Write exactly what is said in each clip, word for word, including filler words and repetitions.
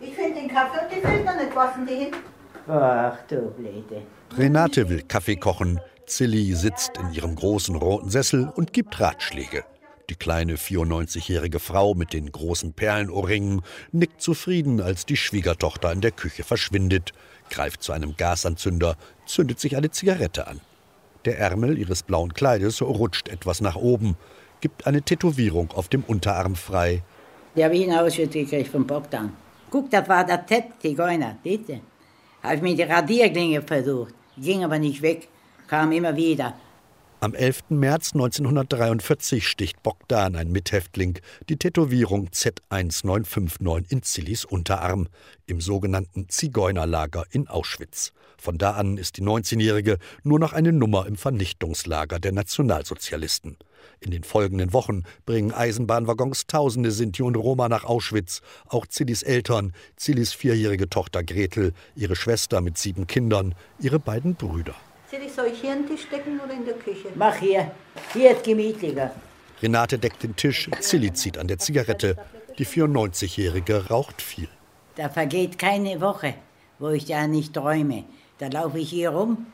Ich finde den Kaffee und die Filter nicht. Was sind die hin? Ach du Blöde. Renate will Kaffee kochen. Zilli sitzt in ihrem großen roten Sessel und gibt Ratschläge. Die kleine vierundneunzigjährige Frau mit den großen Perlenohrringen nickt zufrieden, als die Schwiegertochter in der Küche verschwindet, greift zu einem Gasanzünder, zündet sich eine Zigarette an. Der Ärmel ihres blauen Kleides rutscht etwas nach oben, gibt eine Tätowierung auf dem Unterarm frei. Die habe ich in Auschwitz gekriegt von Bogdan. Guck, das war der Ted, Zigeuner, siehst du? Habe ich mit der Radierklinge versucht, ging aber nicht weg, kam immer wieder. Am elften März neunzehnhundertdreiundvierzig sticht Bogdan, ein Mithäftling, die Tätowierung Z neunzehn fünfundneunzig in Zillis Unterarm, im sogenannten Zigeunerlager in Auschwitz. Von da an ist die neunzehnjährige nur noch eine Nummer im Vernichtungslager der Nationalsozialisten. In den folgenden Wochen bringen Eisenbahnwaggons tausende Sinti und Roma nach Auschwitz. Auch Zillis Eltern, Zillis vierjährige Tochter Gretel, ihre Schwester mit sieben Kindern, ihre beiden Brüder. Soll ich hier einen Tisch decken oder in der Küche? Mach hier, hier ist gemütlicher. Renate deckt den Tisch, Zilli zieht an der Zigarette. Die vierundneunzigjährige raucht viel. Da vergeht keine Woche, wo ich da nicht träume. Da laufe ich hier rum,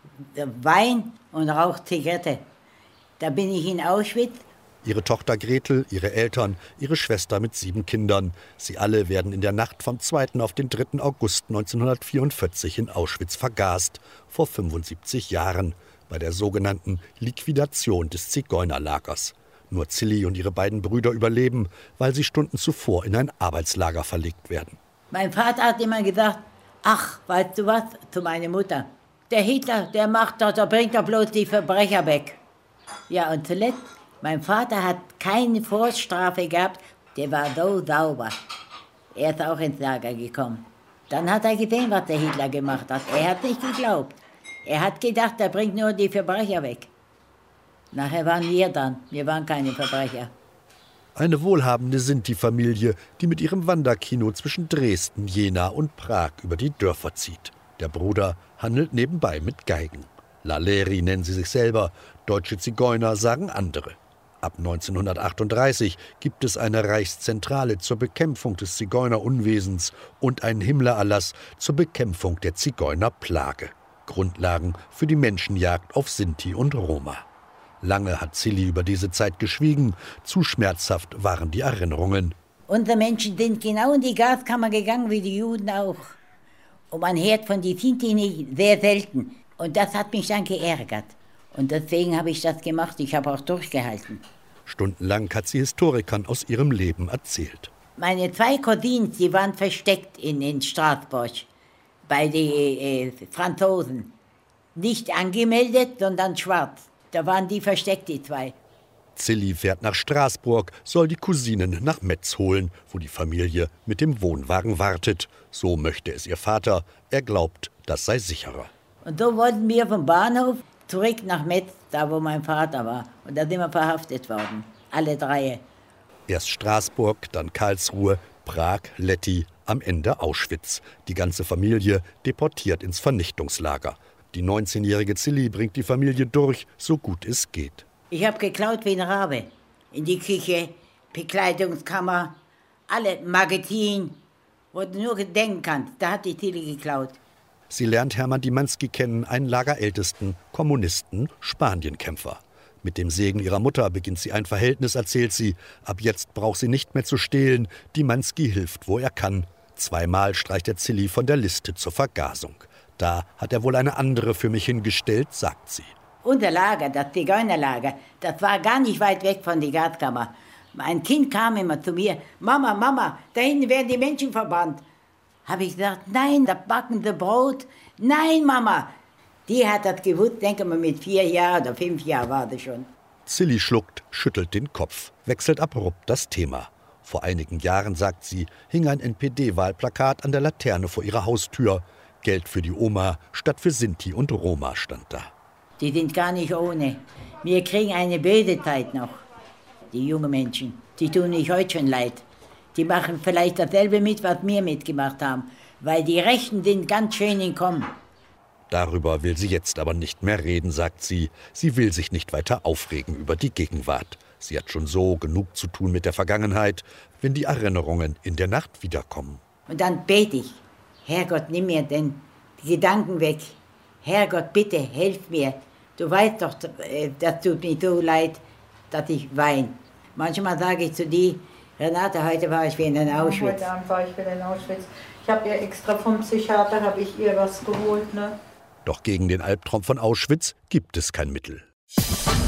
Wein und rauche Zigarette. Da bin ich in Auschwitz. Ihre Tochter Gretel, ihre Eltern, ihre Schwester mit sieben Kindern. Sie alle werden in der Nacht vom zweiten auf den dritten August neunzehnhundertvierundvierzig in Auschwitz vergast, vor fünfundsiebzig Jahren, bei der sogenannten Liquidation des Zigeunerlagers. Nur Zilli und ihre beiden Brüder überleben, weil sie Stunden zuvor in ein Arbeitslager verlegt werden. Mein Vater hat immer gesagt, ach, weißt du was, zu meiner Mutter. Der Hitler, der macht doch, der bringt doch bloß die Verbrecher weg. Ja, und zuletzt, mein Vater hat keine Vorstrafe gehabt, der war so sauber. Er ist auch ins Lager gekommen. Dann hat er gesehen, was der Hitler gemacht hat. Er hat nicht geglaubt. Er hat gedacht, er bringt nur die Verbrecher weg. Nachher waren wir dann, wir waren keine Verbrecher. Eine wohlhabende Sinti-Familie, die mit ihrem Wanderkino zwischen Dresden, Jena und Prag über die Dörfer zieht. Der Bruder handelt nebenbei mit Geigen. Laleri nennen sie sich selber, deutsche Zigeuner sagen andere. Ab neunzehnhundertachtunddreißig gibt es eine Reichszentrale zur Bekämpfung des Zigeunerunwesens und einen Himmlererlass zur Bekämpfung der Zigeunerplage. Grundlagen für die Menschenjagd auf Sinti und Roma. Lange hat Zilli über diese Zeit geschwiegen, zu schmerzhaft waren die Erinnerungen. Unsere Menschen sind genau in die Gaskammer gegangen, wie die Juden auch. Und man hört von den Sinti nicht, sehr selten. Und das hat mich dann geärgert. Und deswegen habe ich das gemacht, ich habe auch durchgehalten. Stundenlang hat sie Historikern aus ihrem Leben erzählt. Meine zwei Cousins, die waren versteckt in, in Straßburg, bei den äh, Franzosen. Nicht angemeldet, sondern schwarz. Da waren die versteckt, die zwei. Zilli fährt nach Straßburg, soll die Cousinen nach Metz holen, wo die Familie mit dem Wohnwagen wartet. So möchte es ihr Vater. Er glaubt, das sei sicherer. Und so wollten wir vom Bahnhof zurück nach Metz, da wo mein Vater war. Und da sind wir verhaftet worden, alle drei. Erst Straßburg, dann Karlsruhe, Prag, Letti, am Ende Auschwitz. Die ganze Familie deportiert ins Vernichtungslager. Die neunzehnjährige Zilli bringt die Familie durch, so gut es geht. Ich habe geklaut wie ein Rabe. In die Küche, Bekleidungskammer, alle Magazin, wo du nur denken kannst. Da hat die Zilli geklaut. Sie lernt Hermann Dimanski kennen, einen Lagerältesten, Kommunisten, Spanienkämpfer. Mit dem Segen ihrer Mutter beginnt sie ein Verhältnis, erzählt sie. Ab jetzt braucht sie nicht mehr zu stehlen. Dimanski hilft, wo er kann. Zweimal streicht er Zilli von der Liste zur Vergasung. Da hat er wohl eine andere für mich hingestellt, sagt sie. Unser Lager, das Zigeunerlager, das war gar nicht weit weg von der Gaskammer. Ein Kind kam immer zu mir, Mama, Mama, da hinten werden die Menschen verbannt. Habe ich gesagt, nein, da backen sie Brot. Nein, Mama. Die hat das gewusst, denke mal, mit vier Jahren oder fünf Jahren war das schon. Zilli schluckt, schüttelt den Kopf, wechselt abrupt das Thema. Vor einigen Jahren, sagt sie, hing ein N P D-Wahlplakat an der Laterne vor ihrer Haustür. Geld für die Oma statt für Sinti und Roma stand da. Die sind gar nicht ohne. Wir kriegen eine böse Zeit noch, die jungen Menschen. Die tun nicht heute schon leid. Die machen vielleicht dasselbe mit, was wir mitgemacht haben. Weil die Rechten sind ganz schön in Kommen. Darüber will sie jetzt aber nicht mehr reden, sagt sie. Sie will sich nicht weiter aufregen über die Gegenwart. Sie hat schon so genug zu tun mit der Vergangenheit, wenn die Erinnerungen in der Nacht wiederkommen. Und dann bete ich, Herrgott, nimm mir den, die Gedanken weg. Herrgott, bitte, hilf mir. Du weißt doch, das tut mir so leid, dass ich weine. Manchmal sage ich zu dir, Renate, heute war ich wieder in Auschwitz. Ja, heute Abend war ich wieder in Auschwitz. Ich habe ihr extra vom Psychiater, habe ich ihr was geholt. Ne? Doch gegen den Albtraum von Auschwitz gibt es kein Mittel.